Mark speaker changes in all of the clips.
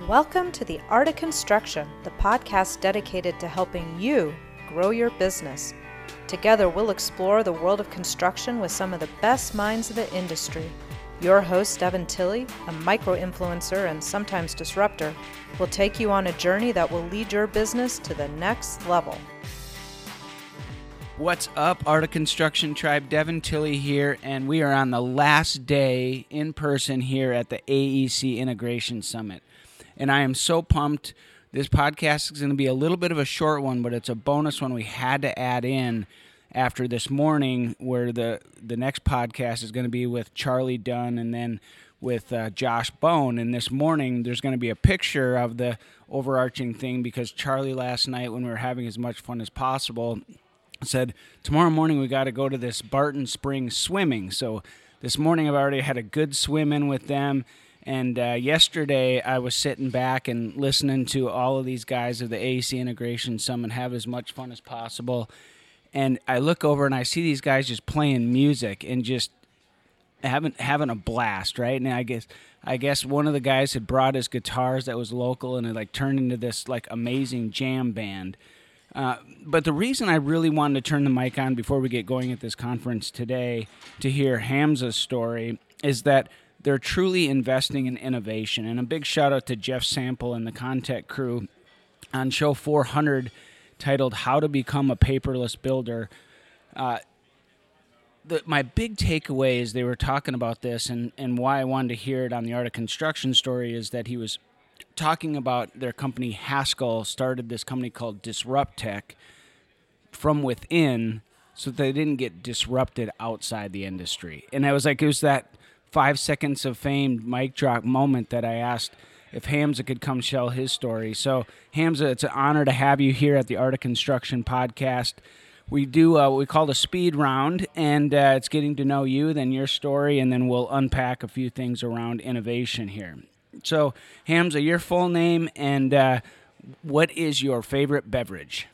Speaker 1: Welcome to The Art of Construction, the podcast dedicated to helping you grow your business. Together, we'll explore the world of construction with some of the best minds of the industry. Your host, Devin Tilley, a micro-influencer and sometimes disruptor, will take you on a journey that will lead your business to the next level.
Speaker 2: What's up, Art of Construction Tribe? Devin Tilley here, and we are on the last day in person here at the AEC Integration Summit. And I am so pumped. This podcast is going to be a little bit of a short one, but it's a bonus one we had to add in after this morning, where the next podcast is going to be with Charlie Dunn and then with Josh Bone. And this morning, there's going to be a picture of the overarching thing because Charlie last night, when we were having as much fun as possible, said, tomorrow morning we got to go to this Barton Springs swimming. So this morning I've already had a good swim in with them. And yesterday I was sitting back and listening to all of these guys of the AEC Integration Summit have as much fun as possible. And I look over and I see these guys just playing music and just having a blast, right? And I guess one of the guys had brought his guitars that was local, and it like turned into this like amazing jam band. But the reason I really wanted to turn the mic on before we get going at this conference today to hear Hamza's story is that they're truly investing in innovation. And a big shout out to Jeff Sample and the Contech crew on show 400 titled How to Become a Paperless Builder. My big takeaway is they were talking about this, and why I wanted to hear it on the Art of Construction story is that he was talking about their company Haskell started this company called Disrupt Tech from within so that they didn't get disrupted outside the industry. And it was that 5 seconds of fame mic drop moment that I asked if Hamza could come tell his story. So Hamza, it's an honor to have you here at the Art of Construction podcast. We do what we call the speed round, and it's getting to know you, then your story, and then we'll unpack a few things around innovation here. So, Hamza, your full name and what is your favorite beverage?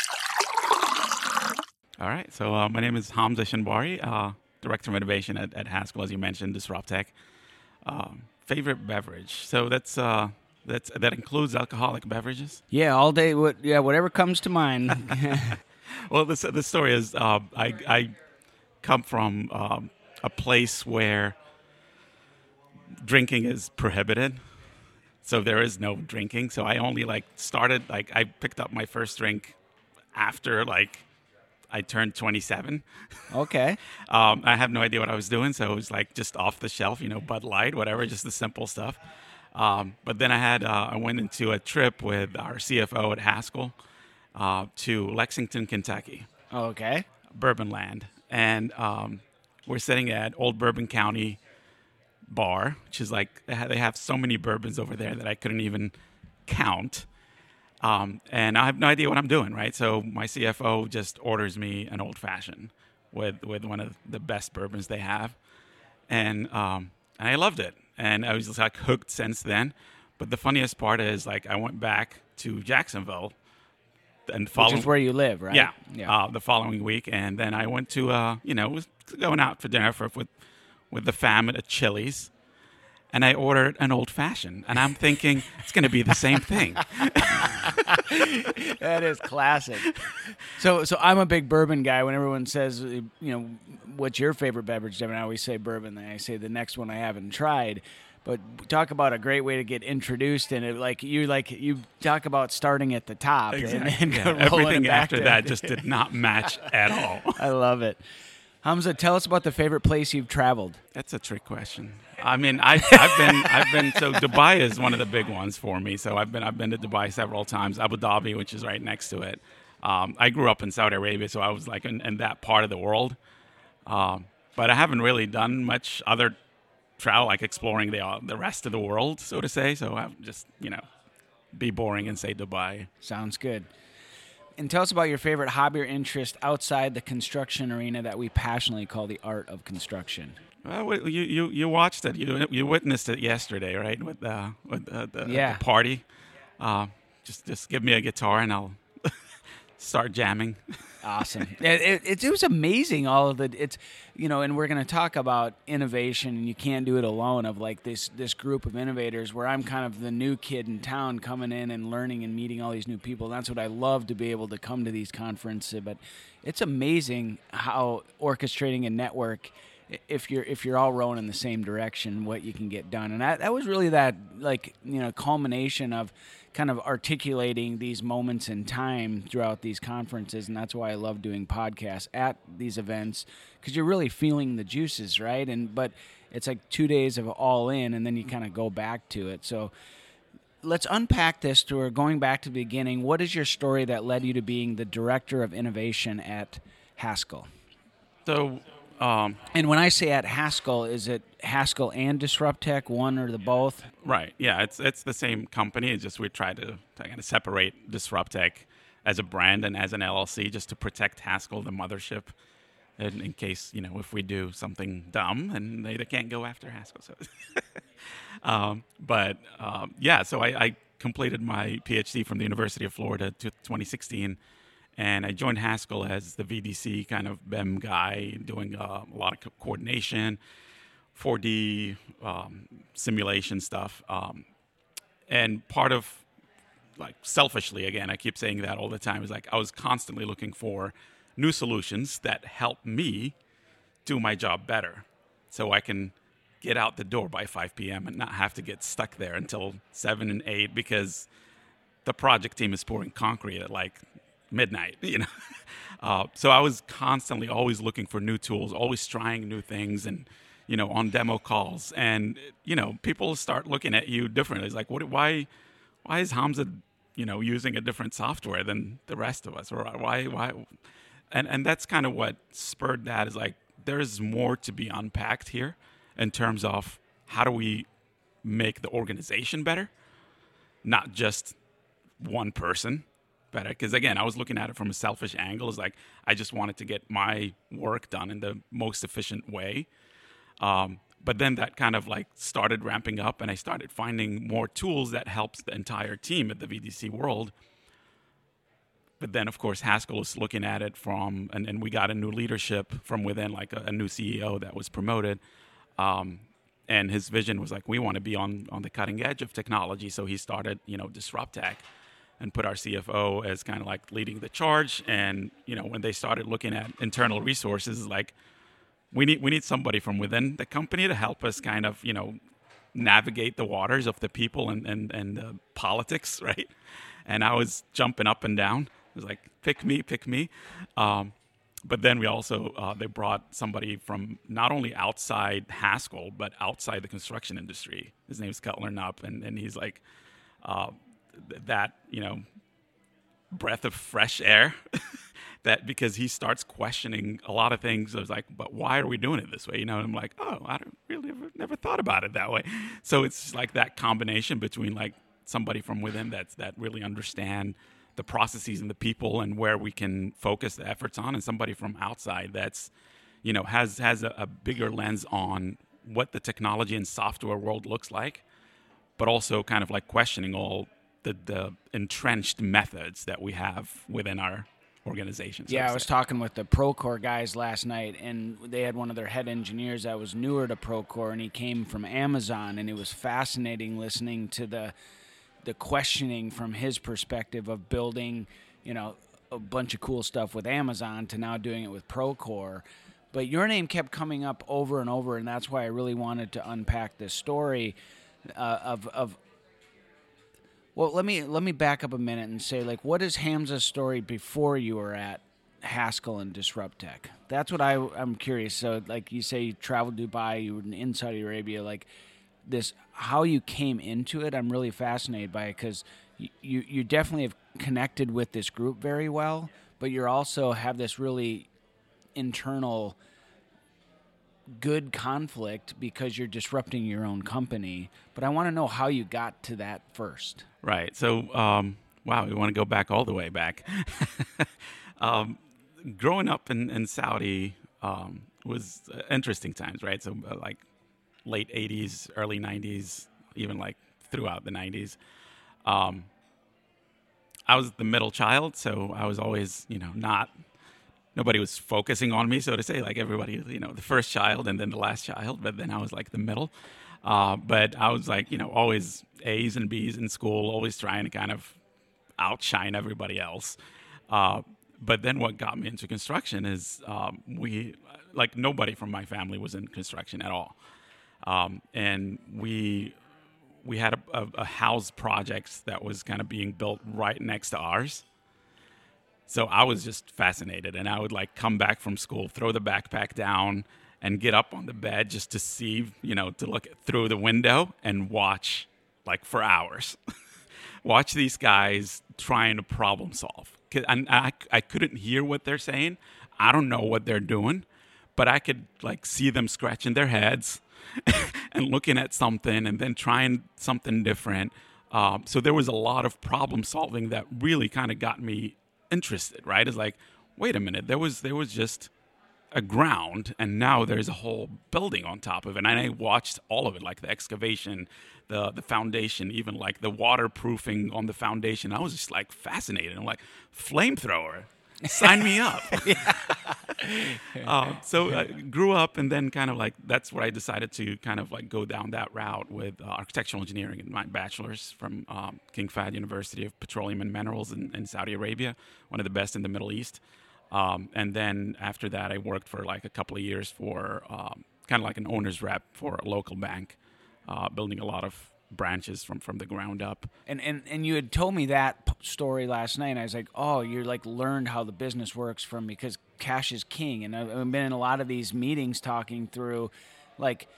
Speaker 3: All right. So my name is Hamza Shinbari, Director of Innovation at Haskell, as you mentioned, Disrupt Tech. Favorite beverage. So that includes alcoholic beverages.
Speaker 2: Yeah, all day. Whatever comes to mind.
Speaker 3: Well, the story is I come from a place where drinking is prohibited, so there is no drinking. So I only I picked up my first drink after I turned 27.
Speaker 2: Okay.
Speaker 3: I have no idea what I was doing, so it was just off the shelf, Bud Light, whatever, just the simple stuff. But then I went into a trip with our CFO at Haskell to Lexington, Kentucky.
Speaker 2: Okay.
Speaker 3: Bourbon Land, and we're sitting at Old Bourbon County Bar, which is they have so many bourbons over there that I couldn't even count. And I have no idea what I'm doing, right? So my CFO just orders me an old fashioned with one of the best bourbons they have. And I loved it. And I was just hooked since then. But the funniest part is I went back to Jacksonville and
Speaker 2: which is where you live, right?
Speaker 3: Yeah. The following week. And then I went to, was going out for dinner with the fam at Chili's. And I ordered an old fashioned, and I'm thinking it's going to be the same thing.
Speaker 2: That is classic. So I'm a big bourbon guy. When everyone says, what's your favorite beverage, Devin? I always say bourbon. Then I say the next one I haven't tried. But talk about a great way to get introduced in it. You talk about starting at the top.
Speaker 3: Exactly.
Speaker 2: And
Speaker 3: everything after that just did not match at all.
Speaker 2: I love it. Hamza, tell us about the favorite place you've traveled.
Speaker 3: That's a trick question. I mean, I've been so Dubai is one of the big ones for me. So I've been to Dubai several times. Abu Dhabi, which is right next to it. I grew up in Saudi Arabia, so I was in that part of the world. But I haven't really done much other travel, exploring the rest of the world, so to say. So I'll just be boring and say Dubai.
Speaker 2: Sounds good. And tell us about your favorite hobby or interest outside the construction arena that we passionately call the art of construction.
Speaker 3: Well, you watched it. You witnessed it yesterday, right? With the party. Just give me a guitar and I'll start jamming.
Speaker 2: Awesome. It was amazing. All of it's, and we're going to talk about innovation, and you can't do it alone, of like this group of innovators where I'm kind of the new kid in town coming in and learning and meeting all these new people. That's what I love, to be able to come to these conferences. But it's amazing how orchestrating a network, if you're all rowing in the same direction, what you can get done. And that was really that, like, culmination of kind of articulating these moments in time throughout these conferences. And that's why I love doing podcasts at these events, because you're really feeling the juices, right? But it's like 2 days of all in, and then you kind of go back to it. So let's unpack this to going back to the beginning. What is your story that led you to being the director of innovation at Haskell?
Speaker 3: So,
Speaker 2: and when I say at Haskell, is it Haskell and DisrupTech, one or the both?
Speaker 3: right, yeah, it's the same company. It's just we try to kind of separate DisrupTech as a brand and as an LLC, just to protect Haskell, the mothership, and in case, if we do something dumb, and they can't go after Haskell. So, so I completed my PhD from the University of Florida to 2016. And I joined Haskell as the VDC kind of BEM guy, doing a lot of coordination, 4D simulation stuff. And part of, like, selfishly, again, I keep saying that all the time, is like I was constantly looking for new solutions that help me do my job better, so I can get out the door by 5 p.m. and not have to get stuck there until 7 and 8 because the project team is pouring concrete at like midnight, So I was constantly always looking for new tools, always trying new things, and, on demo calls. And, people start looking at you differently. It's like, why is Hamza, using a different software than the rest of us? Or why? And that's kind of what spurred that, is like, there's more to be unpacked here in terms of how do we make the organization better, not just one person better. Because again, I was looking at it from a selfish angle. It's like, I just wanted to get my work done in the most efficient way. But then that kind of like started ramping up, and I started finding more tools that helps the entire team at the VDC world. But then, of course, Haskell was looking at it from, and we got a new leadership from within, like a new CEO that was promoted. And his vision was like, we want to be on the cutting edge of technology. So he started, DisrupTech, and put our CFO as kind of like leading the charge. And, when they started looking at internal resources, like, we need somebody from within the company to help us kind of, navigate the waters of the people and the politics, right? And I was jumping up and down. It was like, pick me. But then we also, they brought somebody from not only outside Haskell, but outside the construction industry. His name is Cutler Nupp, and he's like, that, breath of fresh air that, because he starts questioning a lot of things. I was like, but why are we doing it this way? And I'm like, oh, I don't really never thought about it that way. So it's like that combination between like somebody from within that really understand the processes and the people and where we can focus the efforts on, and somebody from outside that's, has a bigger lens on what the technology and software world looks like, but also kind of like questioning all the entrenched methods that we have within our organization.
Speaker 2: Yeah, I was talking with the Procore guys last night, and they had one of their head engineers that was newer to Procore, and he came from Amazon, and it was fascinating listening to the questioning from his perspective of building, a bunch of cool stuff with Amazon to now doing it with Procore. But your name kept coming up over and over, and that's why I really wanted to unpack this story Well, let me back up a minute and say, like, what is Hamza's story before you were at Haskell and DisrupTech? That's what I'm curious. So, like you say, you traveled to Dubai, you were in Saudi Arabia, like this, how you came into it. I'm really fascinated by it, because you definitely have connected with this group very well, but you also have this really internal good conflict because you're disrupting your own company. But I want to know how you got to that first.
Speaker 3: Right. So, wow, we want to go back all the way back. Growing up in Saudi was interesting times, right? So, like late 80s, early 90s, even like throughout the 90s. I was the middle child, so I was always, nobody was focusing on me, so to say. Like everybody, the first child and then the last child, but then I was like the middle. But I was like, always A's and B's in school, always trying to kind of outshine everybody else. But then what got me into construction is nobody from my family was in construction at all. And we had a house project that was kind of being built right next to ours. So I was just fascinated, and I would like come back from school, throw the backpack down, and get up on the bed just to see, to look through the window and watch like for hours. Watch these guys trying to problem solve. And I couldn't hear what they're saying. I don't know what they're doing, but I could like see them scratching their heads and looking at something and then trying something different. So there was a lot of problem solving that really kind of got me interested, right? It's like, wait a minute, there was just a ground, and now there's a whole building on top of it. And I watched all of it, like the excavation, the foundation, even like the waterproofing on the foundation. I was just like fascinated. I'm like, flamethrower, sign me up. So I grew up, and then kind of like that's where I decided to kind of like go down that route with architectural engineering in my bachelor's from King Fahd University of Petroleum and Minerals in Saudi Arabia, one of the best in the Middle East. And then after that, I worked for like a couple of years for kind of like an owner's rep for a local bank, building a lot of branches from the ground up.
Speaker 2: And you had told me that story last night, and I was like, oh, you're like learned how the business works from, because cash is king. And I've been in a lot of these meetings talking through like,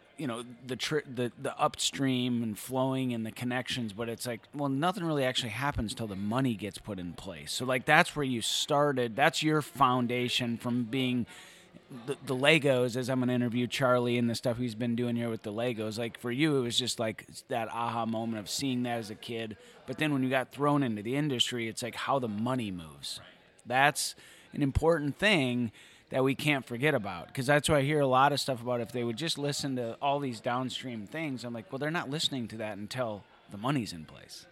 Speaker 2: the upstream and flowing and the connections, but it's like, well, nothing really actually happens till the money gets put in place. So like that's where you started. That's your foundation from being the Legos, as I'm going to interview Charlie and the stuff he's been doing here with the Legos. Like for you, it was just like that aha moment of seeing that as a kid. But then when you got thrown into the industry, it's like how the money moves. That's an important thing that we can't forget about, because that's why I hear a lot of stuff about if they would just listen to all these downstream things. I'm like, well, they're not listening to that until the money's in place.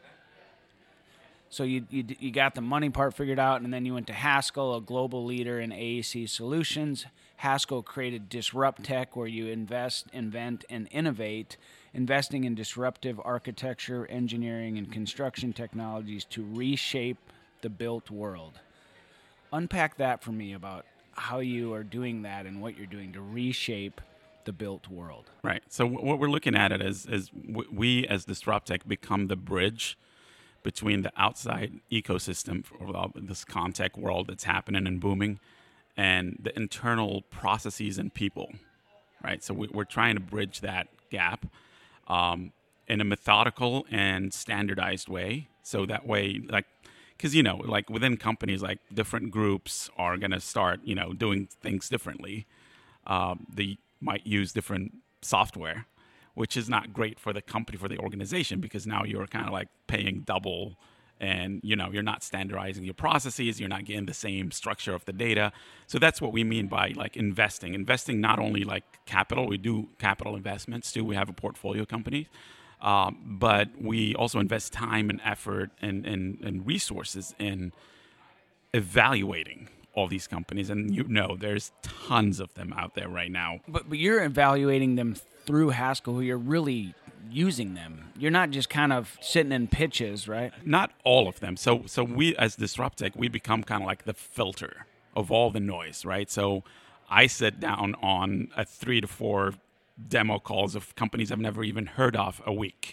Speaker 2: So you got the money part figured out, and then you went to Haskell, a global leader in AEC solutions. Haskell created Disrupt Tech, where you invest, invent, and innovate, investing in disruptive architecture, engineering, and construction technologies to reshape the built world. Unpack that for me about how you are doing that and what you're doing to reshape the built world.
Speaker 3: Right. So what we're looking at it is we as DisruptTech become the bridge between the outside ecosystem for this ConTech world that's happening and booming and the internal processes and people, right? So we're trying to bridge that gap in a methodical and standardized way. So that way, like, because, like within companies, like different groups are going to start, doing things differently. They might use different software, which is not great for the company, for the organization, because now you're kind of like paying double and, you're not standardizing your processes. You're not getting the same structure of the data. So that's what we mean by like investing. Investing not only like capital, we do capital investments too. We have a portfolio company. But we also invest time and effort and resources in evaluating all these companies. And there's tons of them out there right now.
Speaker 2: But you're evaluating them through Haskell. You're really using them. You're not just kind of sitting in pitches, right?
Speaker 3: Not all of them. So we, as DisruptTech, we become kind of like the filter of all the noise, right? So I sit down on a 3 to 4 demo calls of companies I've never even heard of a week.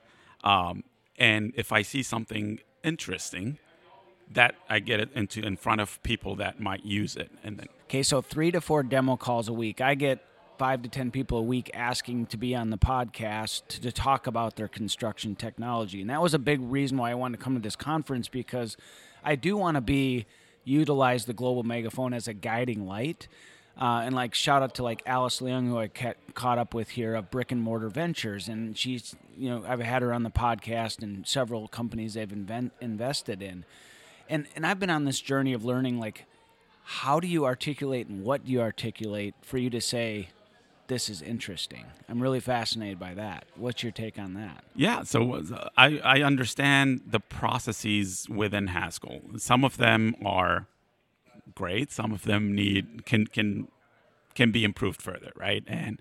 Speaker 3: And if I see something interesting, that I get it in front of people that might use it. And then
Speaker 2: okay, so 3 to 4 demo calls a week. I get 5 to 10 people a week asking to be on the podcast to talk about their construction technology. And that was a big reason why I wanted to come to this conference, because I do want to utilize the global megaphone as a guiding light. And like shout out to like Alice Leung, who I caught up with here of Brick and Mortar Ventures, and she's I've had her on the podcast and several companies they've invested in, and I've been on this journey of learning like how do you articulate and what do you articulate for you to say this is interesting. I'm really fascinated by that. What's your take on that?
Speaker 3: Yeah, so I understand the processes within Haskell. Some of them are great. Some of them can be improved further, right?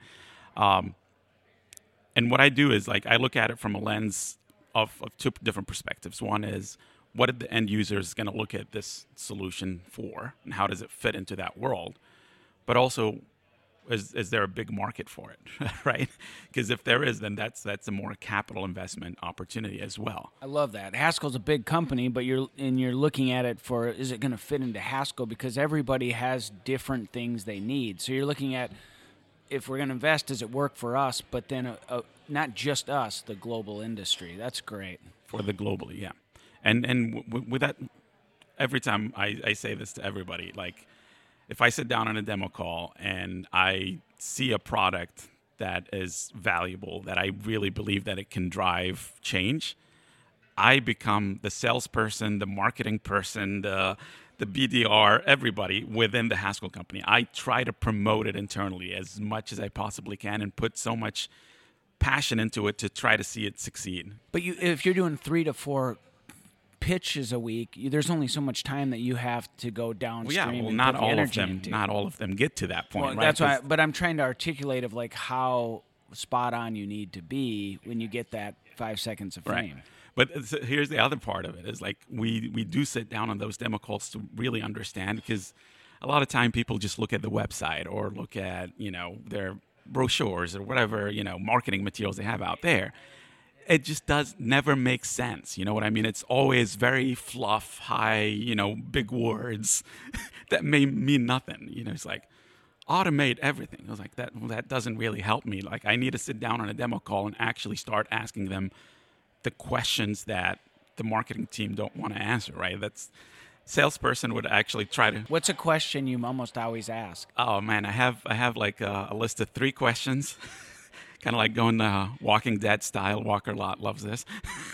Speaker 3: And what I do is like I look at it from a lens of two different perspectives. One is what are the end users going to look at this solution for, and how does it fit into that world? But also, is there a big market for it, right? Because if there is, then that's a more capital investment opportunity as well.
Speaker 2: I love that. Haskell's a big company, but you're looking at it for, is it going to fit into Haskell? Because everybody has different things they need. So you're looking at, if we're going to invest, does it work for us? But then not just us, the global industry. That's great.
Speaker 3: For the globally, yeah. And with that, every time I say this to everybody, like if I sit down on a demo call and I see a product that is valuable, that I really believe that it can drive change, I become the salesperson, the marketing person, the BDR, everybody within the Haskell company. I try to promote it internally as much as I possibly can and put so much passion into it to try to see it succeed.
Speaker 2: But if you're doing 3 to 4 pitches a week, there's only so much time that you have to go downstream.
Speaker 3: Well, not all of them get to that point.
Speaker 2: Well,
Speaker 3: right?
Speaker 2: That's why. But I'm trying to articulate of like how spot on you need to be when you get that 5 seconds of fame.
Speaker 3: Right. But here's the other part of it is like we do sit down on those demo calls to really understand, because a lot of time people just look at the website or look at their brochures or whatever marketing materials they have out there. It just never make sense. You know what I mean? It's always very fluff, high, big words that may mean nothing. It's like automate everything. I was like, that doesn't really help me. Like I need to sit down on a demo call and actually start asking them the questions that the marketing team don't want to answer, right? That's salesperson would actually try to.
Speaker 2: What's a question you almost always ask?
Speaker 3: Oh man, I have like a list of 3 questions. Kind of like going Walking Dead style. Walker Lot loves this.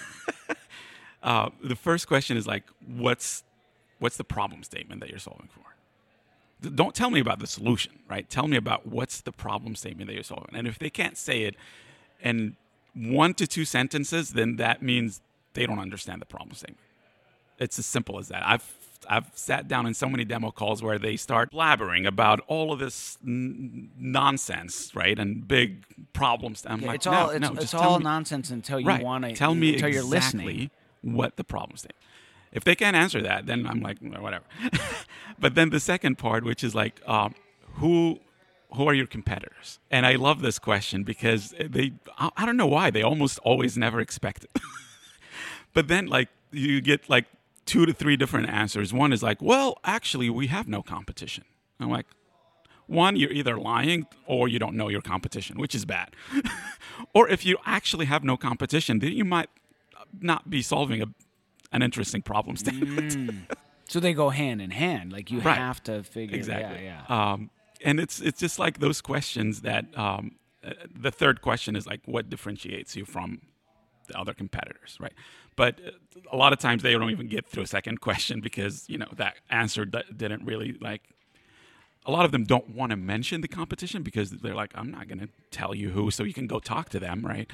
Speaker 3: The first question is like, what's the problem statement that you're solving for? Don't tell me about the solution, right? Tell me about what's the problem statement that you're solving. And if they can't say it in 1 to 2 sentences, then that means they don't understand the problem statement. It's as simple as that. I've sat down in so many demo calls where they start blabbering about all of this nonsense, right, and big problems. I'm like,
Speaker 2: it's all nonsense until you want to.
Speaker 3: Tell me
Speaker 2: until
Speaker 3: exactly
Speaker 2: you're listening.
Speaker 3: What the problem is. If they can't answer that, then I'm like, whatever. But then the second part, which is like, who are your competitors? And I love this question because I don't know why, they almost always never expect it. But then like you get like 2 to 3 different answers. One is like, well, actually, we have no competition. I'm like, one, you're either lying or you don't know your competition, which is bad. Or if you actually have no competition, then you might not be solving an interesting problem statement.
Speaker 2: So they go hand in hand. Like you have to figure
Speaker 3: exactly.
Speaker 2: Yeah.
Speaker 3: And it's just like those questions that the third question is like, what differentiates you from the other competitors, right? But a lot of times they don't even get through a second question because that answer didn't really like. A lot of them don't want to mention the competition because they're like, I'm not going to tell you who, so you can go talk to them, right?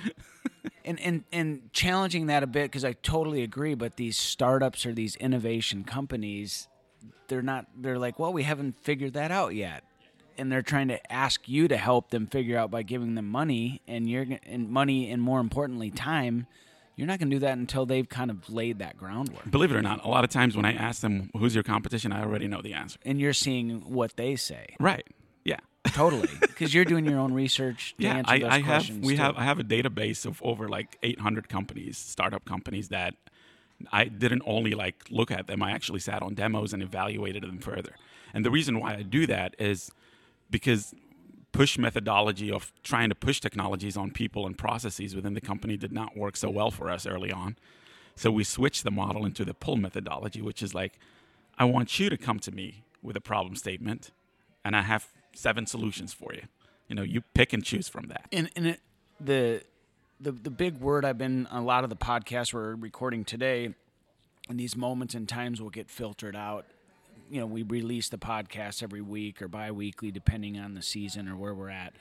Speaker 2: and challenging that a bit, because I totally agree. But these startups or these innovation companies, they're like, well, we haven't figured that out yet. And they're trying to ask you to help them figure out by giving them money, and money, and more importantly, time. You're not going to do that until they've kind of laid that groundwork.
Speaker 3: Believe it or not, a lot of times when I ask them, who's your competition, I already know the answer.
Speaker 2: And you're seeing what they say.
Speaker 3: Right. Yeah.
Speaker 2: Totally. Because you're doing your own research to answer those questions.
Speaker 3: I have a database of over like 800 companies, startup companies that I didn't only like look at them. I actually sat on demos and evaluated them further. And the reason why I do that is because push methodology of trying to push technologies on people and processes within the company did not work so well for us early on. So we switched the model into the pull methodology, which is like, I want you to come to me with a problem statement, and I have 7 solutions for you. You pick and choose from that.
Speaker 2: And the big word I've been, a lot of the podcasts we're recording today, and these moments and times will get filtered out. We release the podcast every week or bi-weekly, depending on the season or where we're at.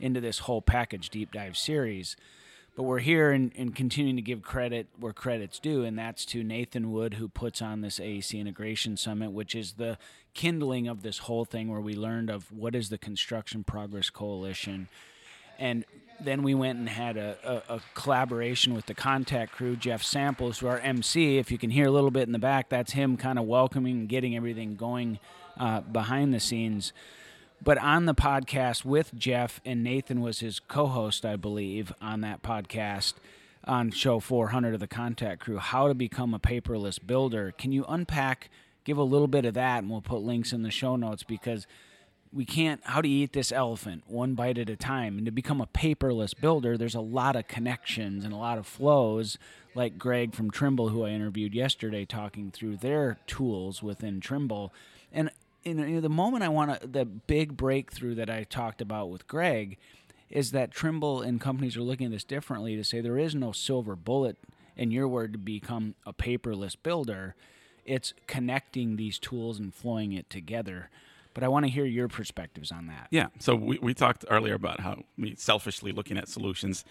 Speaker 2: into this whole package deep dive series. But we're here and continuing to give credit where credit's due, and that's to Nathan Wood, who puts on this AEC Integration Summit, which is the kindling of this whole thing where we learned of what is the Construction Progress Coalition. And then we went and had a collaboration with the Contact Crew, Jeff Samples, who our MC. If you can hear a little bit in the back, that's him kind of welcoming and getting everything going behind the scenes. But on the podcast with Jeff, and Nathan was his co-host, I believe, on that podcast on show 400 of the Contact Crew, how to become a paperless builder. Can you unpack, give a little bit of that, and we'll put links in the show notes, because we can't, how to eat this elephant one bite at a time. And to become a paperless builder, there's a lot of connections and a lot of flows, like Greg from Trimble, who I interviewed yesterday, talking through their tools within Trimble. And in the moment the big breakthrough that I talked about with Greg is that Trimble and companies are looking at this differently to say there is no silver bullet, in your word, to become a paperless builder. It's connecting these tools and flowing it together. But I want to hear your perspectives on that.
Speaker 3: Yeah. So we talked earlier about how me selfishly looking at solutions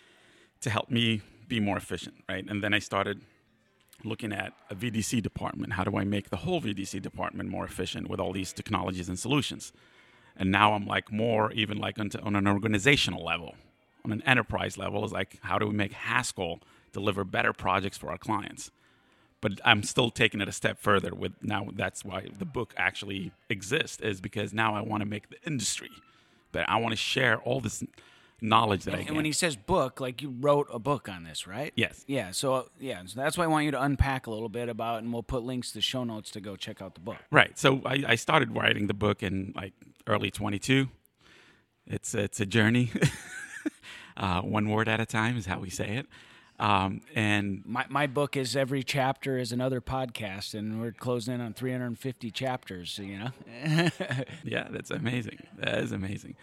Speaker 3: to help me be more efficient, right? And then I started looking at a VDC department. How do I make the whole VDC department more efficient with all these technologies and solutions? And now I'm like more even like on an organizational level, on an enterprise level, is like, how do we make Haskell deliver better projects for our clients? But I'm still taking it a step further with now. That's why the book actually exists, is because now I want to make the industry better. I want to share all this knowledge that I get.
Speaker 2: And when he says book, like you wrote a book on this, right?
Speaker 3: Yes.
Speaker 2: Yeah. So that's why I want you to unpack a little bit about it, and we'll put links to show notes to go check out the book.
Speaker 3: Right. So I started writing the book in like early 22. It's a journey. One word at a time is how we say it. And
Speaker 2: my book is every chapter is another podcast, and we're closing in on 350 chapters. You know.
Speaker 3: Yeah, that's amazing. That is amazing.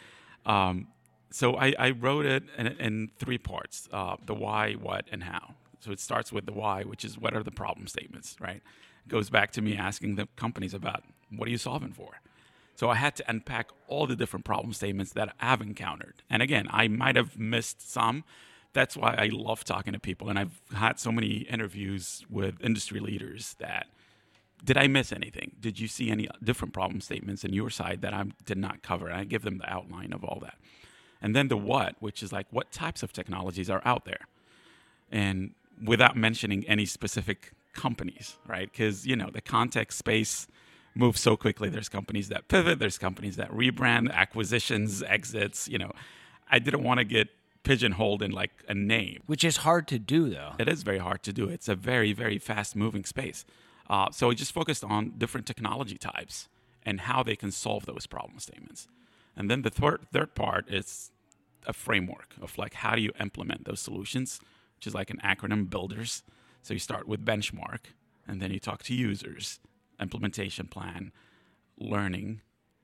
Speaker 3: So I wrote it in three parts: the why, what, and how. So it starts with the why, which is what are the problem statements, right? It goes back to me asking the companies about what are you solving for. So I had to unpack all the different problem statements that I've encountered. And again, I might have missed some. That's why I love talking to people. And I've had so many interviews with industry leaders that, did I miss anything? Did you see any different problem statements in your side that I did not cover? And I give them the outline of all that. And then the what, which is like, what types of technologies are out there? And without mentioning any specific companies, right? Because, the context space moves so quickly. There's companies that pivot. There's companies that rebrand, acquisitions, exits. I didn't want to get pigeonholed in like a name.
Speaker 2: Which is hard to do, though.
Speaker 3: It is very hard to do. It's a very, very fast-moving space. So I just focused on different technology types and how they can solve those problem statements. And then the third part is a framework of like, how do you implement those solutions, which is like an acronym, builders. So you start with benchmark, and then you talk to users, implementation plan, learning,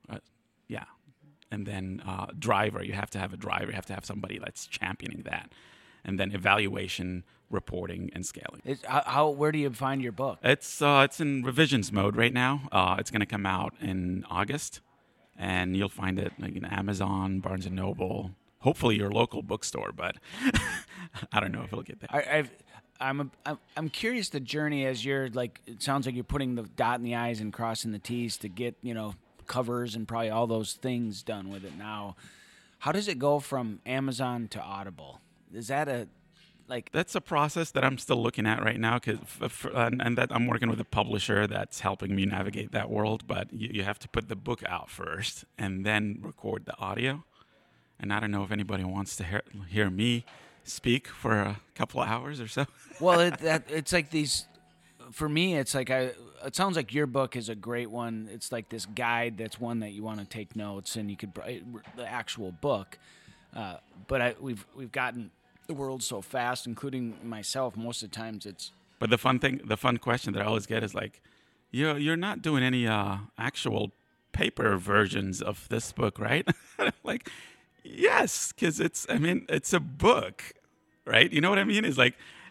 Speaker 3: and then driver. You have to have a driver. You have to have somebody that's championing that. And then evaluation, reporting, and scaling.
Speaker 2: Where do you find your book?
Speaker 3: It's in revisions mode right now. It's going to come out in August. And you'll find it like in Amazon, Barnes & Noble, hopefully your local bookstore, but I don't know if it'll get there.
Speaker 2: I'm curious the journey as you're like, it sounds like you're putting the dot in the I's and crossing the T's to get, covers and probably all those things done with it now. How does it go from Amazon to Audible? Is that that's
Speaker 3: a process that I'm still looking at right now, and that I'm working with a publisher that's helping me navigate that world. But you have to put the book out first and then record the audio. And I don't know if anybody wants to hear me speak for a couple of hours or so.
Speaker 2: Well, it's like these. For me, it's like it sounds like your book is a great one. It's like this guide that's one that you want to take notes, and you could the actual book. But we've gotten the world so fast, including myself. Most of the times, it's.
Speaker 3: But the fun question that I always get is like, you're not doing any actual paper versions of this book, right? Like, yes, because it's a book, right? You know what I mean? It's like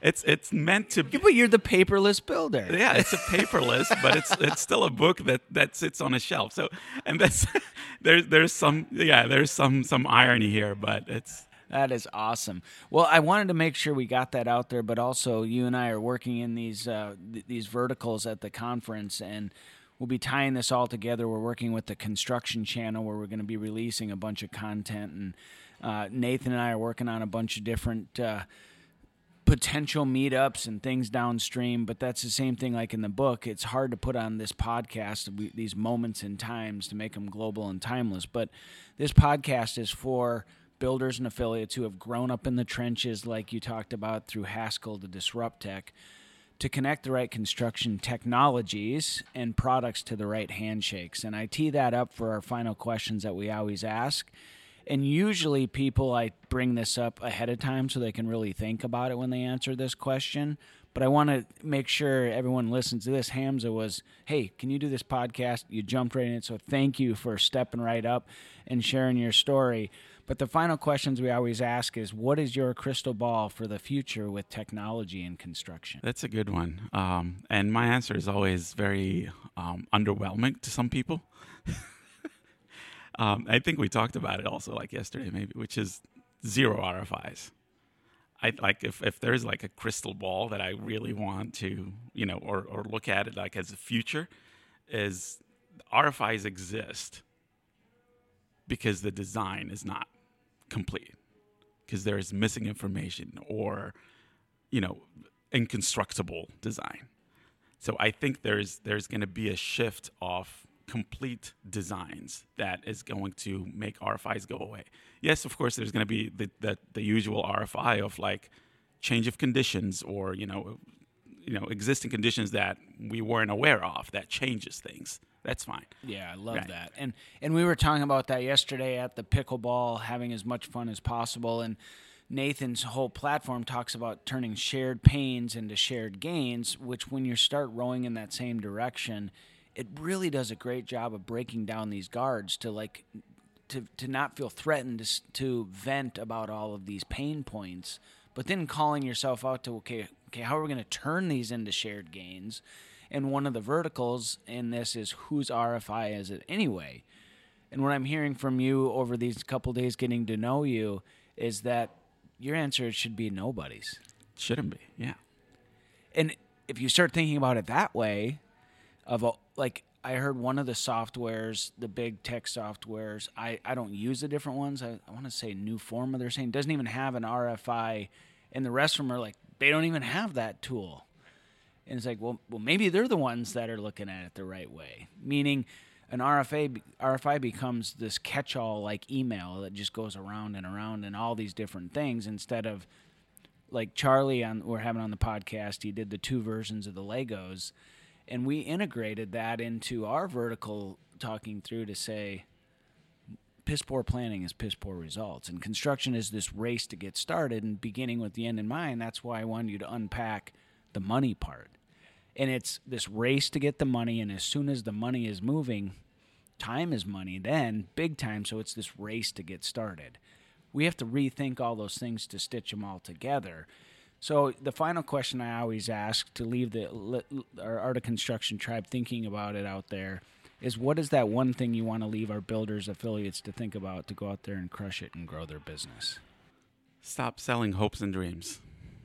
Speaker 3: it's meant to be.
Speaker 2: But you're the paperless builder.
Speaker 3: Yeah, it's a paperless, but it's still a book that sits on a shelf. So, and that's there's some irony here, but it's.
Speaker 2: That is awesome. Well, I wanted to make sure we got that out there, but also you and I are working in these verticals at the conference, and we'll be tying this all together. We're working with the construction channel where we're going to be releasing a bunch of content, and Nathan and I are working on a bunch of different potential meetups and things downstream, but that's the same thing like in the book. It's hard to put on this podcast these moments and times to make them global and timeless, but this podcast is for builders and affiliates who have grown up in the trenches like you talked about through Haskell to Disrupt Tech, to connect the right construction technologies and products to the right handshakes. And I tee that up for our final questions that we always ask. And usually I bring this up ahead of time so they can really think about it when they answer this question. But I want to make sure everyone listens to this. Hamza was, hey, can you do this podcast? You jumped right in it, so thank you for stepping right up and sharing your story. But the final questions we always ask is, what is your crystal ball for the future with technology and construction?
Speaker 3: That's a good one. And my answer is always very underwhelming to some people. I think we talked about it also like yesterday maybe, which is 0 RFIs. If there's like a crystal ball that I really want to, or look at it like as a future, is RFIs exist because the design is not complete, because there is missing information or, inconstructible design. So I think there's going to be a shift of complete designs that is going to make RFIs go away. Yes, of course, there's going to be the usual RFI of like change of conditions or, existing conditions that we weren't aware of that changes things. That's fine.
Speaker 2: Yeah, I love that. And we were talking about that yesterday at the pickleball, having as much fun as possible. And Nathan's whole platform talks about turning shared pains into shared gains, which when you start rowing in that same direction, it really does a great job of breaking down these guards to not feel threatened to vent about all of these pain points, but then calling yourself out to, okay, how are we going to turn these into shared gains? And one of the verticals in this is whose RFI is it anyway? And what I'm hearing from you over these couple days getting to know you is that your answer should be nobody's.
Speaker 3: Shouldn't be, yeah.
Speaker 2: And if you start thinking about it that way, I heard one of the softwares, the big tech softwares, I don't use the different ones. I want to say Newforma, they're saying, doesn't even have an RFI, and the rest of them are like, they don't even have that tool. And it's like, well, maybe they're the ones that are looking at it the right way. Meaning an RFI becomes this catch-all like email that just goes around and all these different things instead of like Charlie we're having on the podcast, he did the 2 versions of the Legos, and we integrated that into our vertical talking through to say piss poor planning is piss poor results. And construction is this race to get started and beginning with the end in mind. That's why I wanted you to unpack the money part. And it's this race to get the money, and as soon as the money is moving, time is money then, big time, so it's this race to get started. We have to rethink all those things to stitch them all together. So the final question I always ask to leave our Art of Construction tribe thinking about it out there is, what is that one thing you want to leave our builders, affiliates to think about to go out there and crush it and grow their business?
Speaker 3: Stop selling hopes and dreams.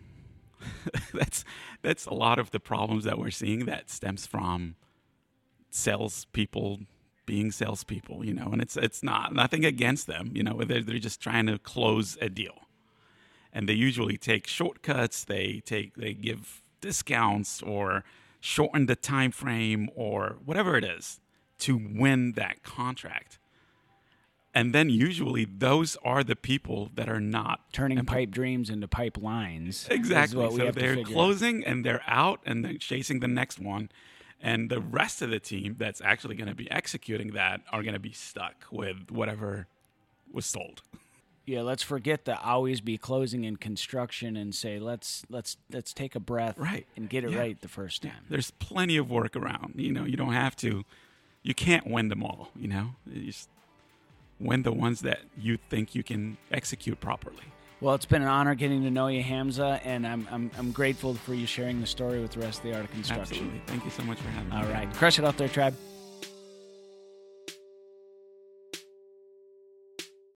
Speaker 3: That's a lot of the problems that we're seeing that stems from salespeople being salespeople, and it's nothing against them, they're just trying to close a deal, and they usually take shortcuts. They give discounts or shorten the time frame or whatever it is to win that contract. And then usually those are the people that are not
Speaker 2: turning pipe dreams into pipelines.
Speaker 3: Exactly. So they're closing and they're out and they're chasing the next one. And the rest of the team that's actually going to be executing that are going to be stuck with whatever was sold.
Speaker 2: Yeah, let's forget the always be closing in construction and say let's take a breath and get it right the first time.
Speaker 3: There's plenty of work around. You don't have to. You can't win them all. You just win the ones that you think you can execute properly.
Speaker 2: Well, it's been an honor getting to know you, Hamza, and I'm grateful for you sharing the story with the rest of the Art of Construction.
Speaker 3: Absolutely. Thank you so much for having me.
Speaker 2: All right. Crush it out there, tribe.